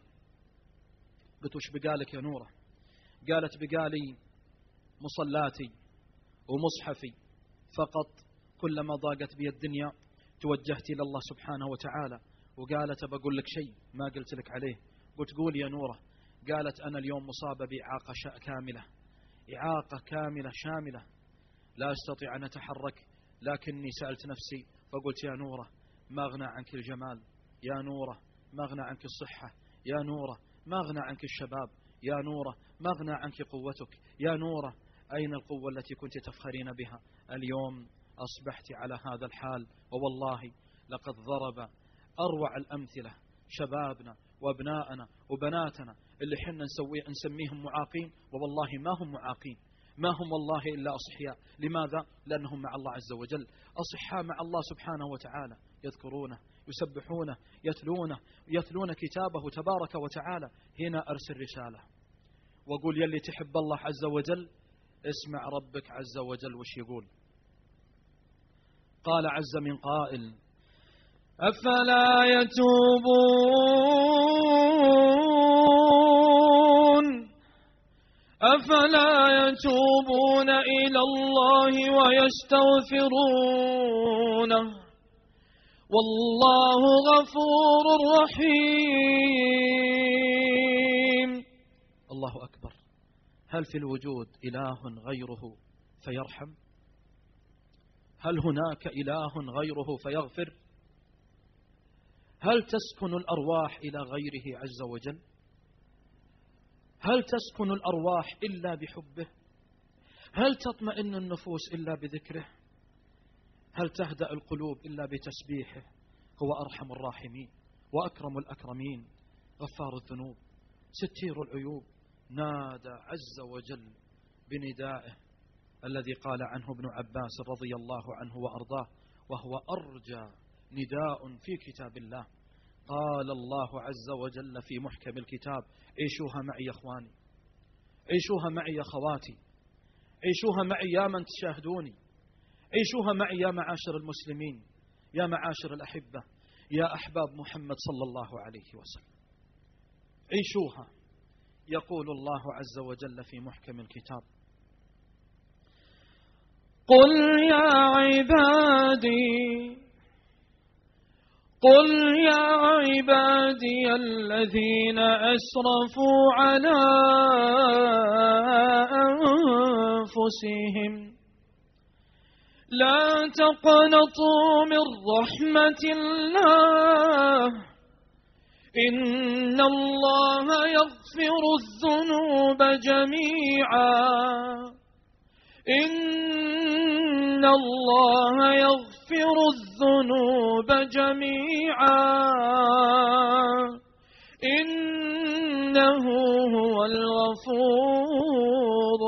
قلت وش بقالك يا نورة؟ قالت بقالي مصلاتي ومصحفي فقط. كلما ضاقت بي الدنيا توجهت إلى الله سبحانه وتعالى. وقالت بقول لك شيء ما قلت لك عليه. قلت قول يا نورة. قالت أنا اليوم مصابة بإعاقة كاملة، إعاقة كاملة شاملة، لا أستطيع أن أتحرك، لكني سألت نفسي فقلت يا نورة ما أغنى عنك الجمال، يا نورة ما أغنى عنك الصحة، يا نورة ما أغنى عنك الشباب، يا نورة ما أغنى عنك قوتك، يا نورة أين القوة التي كنت تفخرين بها؟ اليوم أصبحت على هذا الحال. ووالله لقد ضرب أروع الأمثلة شبابنا وابناءنا وبناتنا اللي حنا نسميهم معاقين، ووالله ما هم معاقين، ما هم والله إلا أصحياء. لماذا؟ لأنهم مع الله عز وجل أصحاء مع الله سبحانه وتعالى، يذكرونه يسبحونه يتلون كتابه تبارك وتعالى. هنا أرسل رسالة وقول يلي تحب الله عز وجل اسمع ربك عز وجل وش يقول. قال عز من قائل أفلا يتوبون إلى الله ويستغفرونه والله غفور رحيم. الله أكبر. هل في الوجود إله غيره فيرحم؟ هل هناك إله غيره فيغفر؟ هل تسكن الأرواح إلى غيره عز وجل؟ هل تسكن الأرواح إلا بحبه؟ هل تطمئن النفوس إلا بذكره؟ هل تهدأ القلوب إلا بتسبيحه؟ هو أرحم الراحمين وأكرم الأكرمين، غفار الذنوب ستير العيوب. نادى عز وجل بندائه الذي قال عنه ابن عباس رضي الله عنه وأرضاه، وهو أرجى نداء في كتاب الله. قال الله عز وجل في محكم الكتاب عيشوها معي يا أخواني، عيشوها معي يا خواتي، عيشوها معي يا من تشاهدوني، عيشوها معي يا معاشر المسلمين، يا معاشر الأحبة، يا أحباب محمد صلى الله عليه وسلم، عيشوها. يقول الله عز وجل في محكم الكتاب قل يا عبادي الذين أسرفوا على أنفسهم لا تقنطوا من رحمة الله إن الله يغفر الذنوب جميعا إن الله يغفر الذنوب جميعا إنه هو الغفور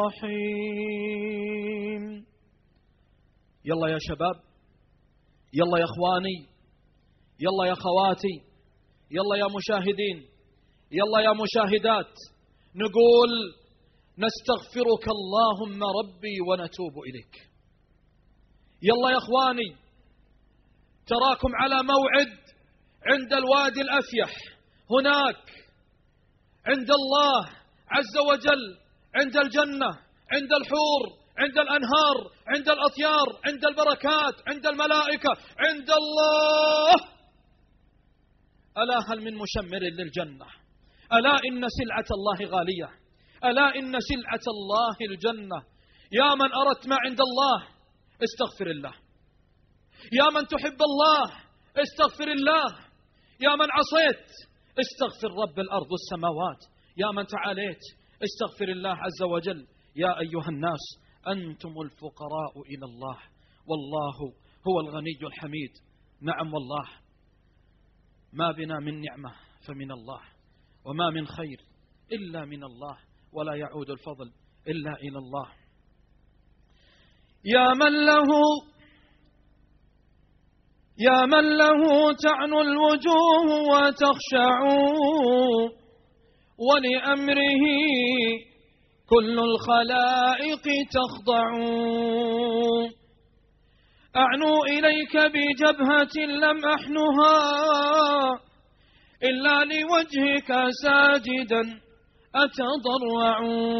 الرحيم. يلا يا شباب، يلا يا اخواني، يلا يا خواتي، يلا يا مشاهدين، يلا يا مشاهدات، نقول نستغفرك اللهم ربي ونتوب إليك. يلا يا اخواني، تراكم على موعد عند الوادي الأفيح، هناك عند الله عز وجل، عند الجنة، عند الحور، عند الأنهار، عند الأطيار، عند البركات، عند الملائكة، عند الله. ألا هل من مشمر للجنة؟ ألا إن سلعة الله غالية، ألا إن سلعة الله الجنة. يا من أردت ما عند الله استغفر الله، يا من تحب الله استغفر الله، يا من عصيت استغفر رب الأرض والسماوات، يا من تعاليت استغفر الله عز وجل. يا أيها الناس أنتم الفقراء إلى الله والله هو الغني الحميد. نعم والله، ما بنا من نعمة فمن الله، وما من خير إلا من الله، ولا يعود الفضل إلا إلى الله. يا من له تعنو الوجوه وتخشع، ولأمره كل الخلائق تخضع. أعنو إليك بجبهة لم أحنها إلا لوجهك ساجدا أتضرع.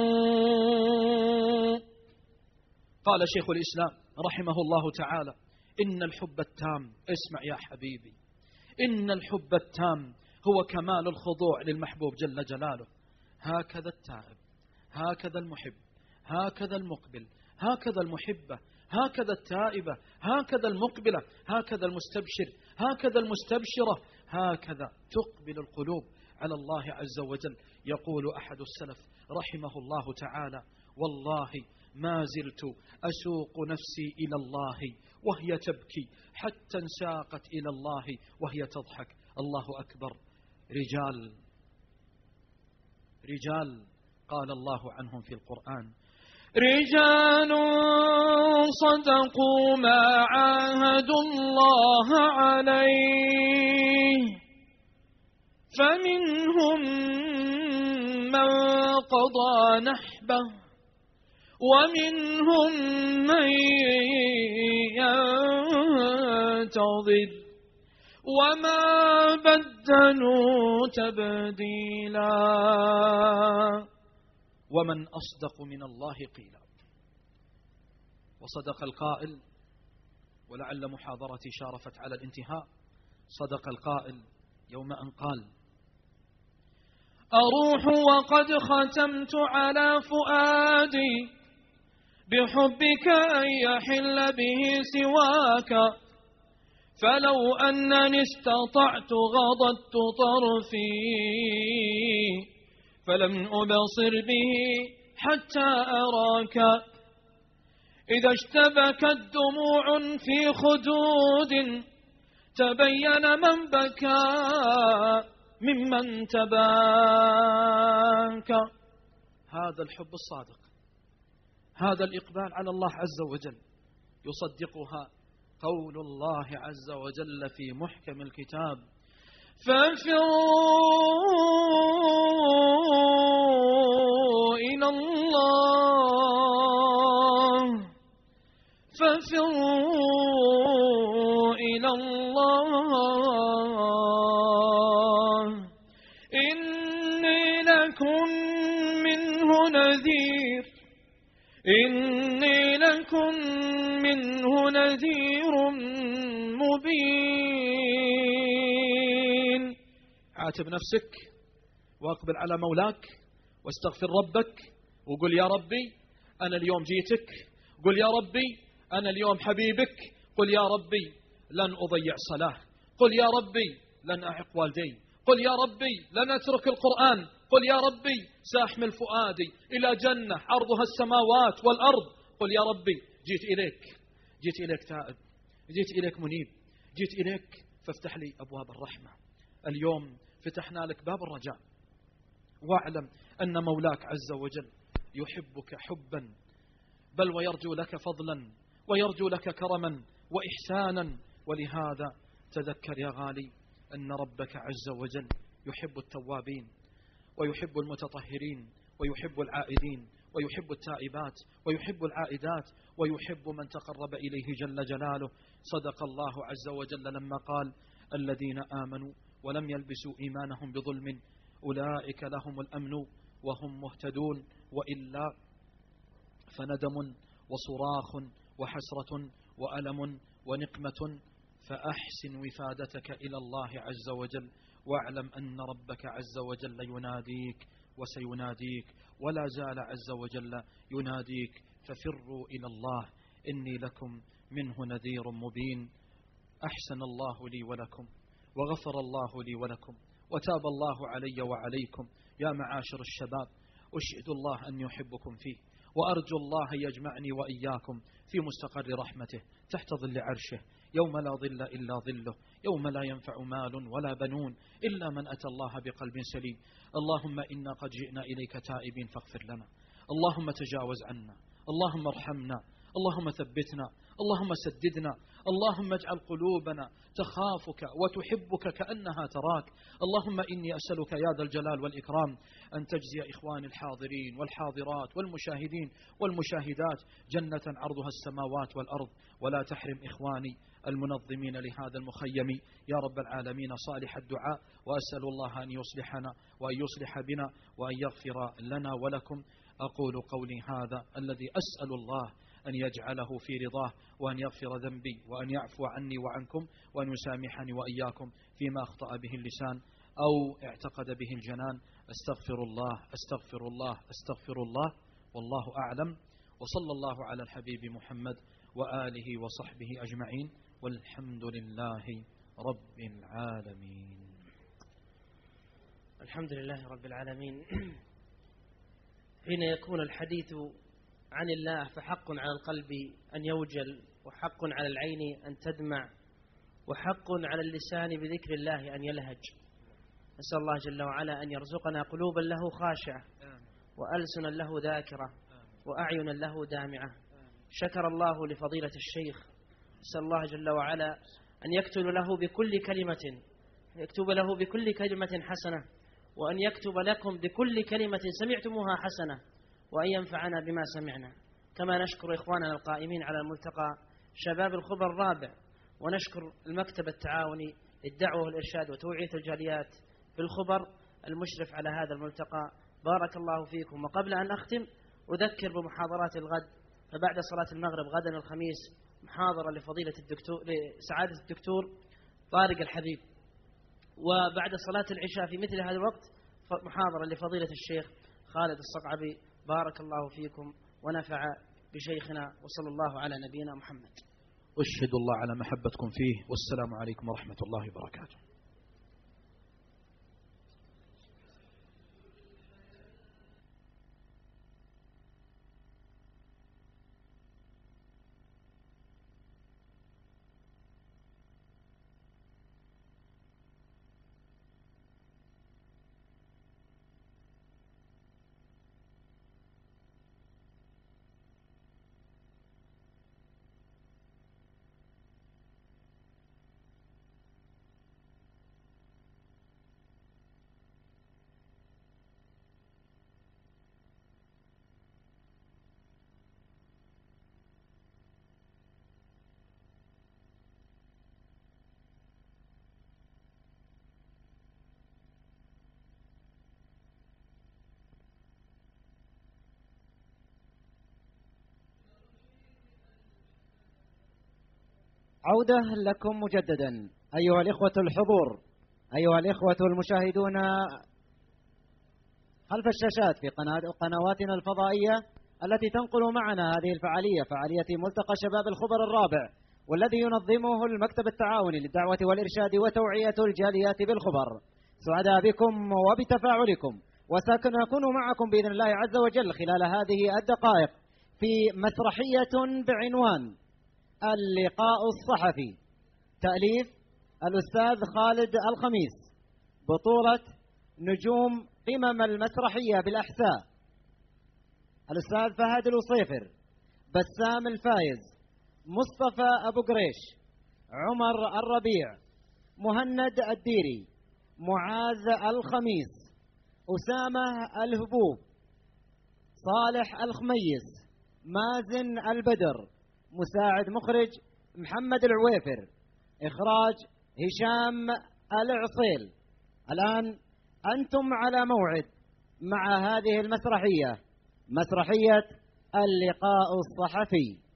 قال شيخ الإسلام رحمه الله تعالى: إن الحب التام، اسمع يا حبيبي، إن الحب التام هو كمال الخضوع للمحبوب جل جلاله. هكذا التائب، هكذا المحب، هكذا المقبل، هكذا المحبة، هكذا التائبة، هكذا المقبلة، هكذا المستبشر، هكذا المستبشرة، هكذا تقبل القلوب على الله عز وجل. يقول أحد السلف رحمه الله تعالى: والله ما زلت أسوق نفسي إلى الله وهي تبكي حتى انساقت إلى الله وهي تضحك. الله أكبر. رجال قال الله عنهم في القرآن: رجال صدقوا ما عاهدوا الله عليه، فمنهم من قضى نحبه ومنهم من ينتظر وما بدلوا تبديلا. ومن أصدق من الله قيلا. وصدق القائل، ولعل محاضرتي شارفت على الانتهاء، صدق القائل يوم أن قال: أروح وقد ختمت على فؤادي بحبك أن يحل به سواك، فلو أنني استطعت غضضت طرفي فلم أبصر به حتى أراك. إذا اشتبكت دموع في خدود تبين من بكى ممن تباكى. هذا الحب الصادق، هذا الإقبال على الله عز وجل يصدقها قول الله عز وجل في محكم الكتاب: ففروا إلى الله، ففروا إلى الله، إني لكم منه نذير، إني لكم منه نذير مبين. عاتب نفسك واقبل على مولاك واستغفر ربك وقل: يا ربي أنا اليوم جيتك، قل: يا ربي أنا اليوم حبيبك، قل: يا ربي لن أضيع صلاة، قل: يا ربي لن أعق والدي، قل: يا ربي لن أترك القرآن، قل: يا ربي سأحمل فؤادي إلى جنة عرضها السماوات والأرض، قل: يا ربي جيت إليك تائب، جيت إليك منيب، جيت إليك فافتح لي أبواب الرحمة. اليوم فتحنا لك باب الرجاء، واعلم أن مولاك عز وجل يحبك حبا، بل ويرجو لك فضلا ويرجو لك كرما وإحسانا. ولهذا تذكر يا غالي أن ربك عز وجل يحب التوابين ويحب المتطهرين ويحب العائدين ويحب التائبات ويحب العائدات ويحب من تقرب إليه جل جلاله. صدق الله عز وجل لما قال: الذين آمنوا ولم يلبسوا إيمانهم بظلم أولئك لهم الأمن وهم مهتدون، وإلا فندم وصراخ وحسرة وألم ونقمة، فأحسن وفادتك إلى الله عز وجل، واعلم أن ربك عز وجل يناديك وسيناديك، ولا زال عز وجل يناديك، ففروا إلى الله إني لكم منه نذير مبين. أحسن الله لي ولكم، وغفر الله لي ولكم، وتاب الله علي وعليكم. يا معاشر الشباب، أشهد الله أن يحبكم فيه، وأرجو الله يجمعني وإياكم في مستقر رحمته تحت ظل عرشه، يوم لا ظل إلا ظله، يوم لا ينفع مال ولا بنون إلا من أتى الله بقلب سليم. اللهم إنا قد جئنا إليك تائبين فاغفر لنا، اللهم تجاوز عنا، اللهم ارحمنا، اللهم ثبتنا، اللهم سددنا، اللهم اجعل قلوبنا تخافك وتحبك كأنها تراك. اللهم إني أسألك يا ذا الجلال والإكرام أن تجزي إخواني الحاضرين والحاضرات والمشاهدين والمشاهدات جنة عرضها السماوات والأرض، ولا تحرم إخواني المنظمين لهذا المخيم يا رب العالمين صالح الدعاء. وأسأل الله أن يصلحنا وأن يصلح بنا وأن يغفر لنا ولكم. أقول قولي هذا الذي أسأل الله أن يجعله في رضاه، وأن يغفر ذنبي، وأن يعفو عني وعنكم، وأن يسامحني وإياكم فيما أخطأ به اللسان أو اعتقد به الجنان. أستغفر الله أستغفر الله أستغفر الله، والله أعلم. وصلى الله على الحبيب محمد وآله وصحبه أجمعين، والحمد لله رب العالمين. الحمد لله رب العالمين. حين يكون الحديث عن الله فحق على القلب أن يوجل، وحق على العين أن تدمع، وحق على اللسان بذكر الله أن يلهج. نسأل الله جل وعلا أن يرزقنا قلوبا له خاشعة، وألسنا له ذاكرة، وأعينا له دامعة. شكر الله لفضيلة الشيخ، نسأل الله جل وعلا أن يكتب له بكل كلمة حسنة، وأن يكتب لكم بكل كلمة سمعتموها حسنة، وأن ينفعنا بما سمعنا. كما نشكر إخواننا القائمين على الملتقى شباب الخبر الرابع، ونشكر المكتب التعاوني للدعوة والإرشاد وتوعية الجاليات في الخبر المشرف على هذا الملتقى. بارك الله فيكم. وقبل أن أختم أذكر بمحاضرات الغد. فبعد صلاة المغرب غدا الخميس محاضرة لسعادة الدكتور طارق الحبيب، وبعد صلاة العشاء في مثل هذا الوقت محاضرة لفضيلة الشيخ خالد الصقعبي. بارك الله فيكم ونفع بشيخنا، وصلى الله على نبينا محمد. أشهد الله على محبتكم فيه، والسلام عليكم ورحمة الله وبركاته. عودة لكم مجددا أيها الإخوة الحضور، أيها الإخوة المشاهدون خلف الشاشات في قنواتنا الفضائية التي تنقل معنا هذه الفعالية، فعالية ملتقى شباب الخبر الرابع، والذي ينظمه المكتب التعاوني للدعوة والإرشاد وتوعية الجاليات بالخبر. سعداء بكم وبتفاعلكم، وسنكون معكم بإذن الله عز وجل خلال هذه الدقائق في مسرحية بعنوان اللقاء الصحفي، تأليف الأستاذ خالد الخميس، بطولة نجوم قمم المسرحية بالأحساء الأستاذ فهد الوصيفر، بسام الفايز، مصطفى أبو قريش، عمر الربيع، مهند الديري، معاذ الخميس، أسامة الهبوب، صالح الخميس، مازن البدر، مساعد مخرج محمد العويفر، إخراج هشام العصيل. الآن أنتم على موعد مع هذه المسرحية، مسرحية اللقاء الصحفي.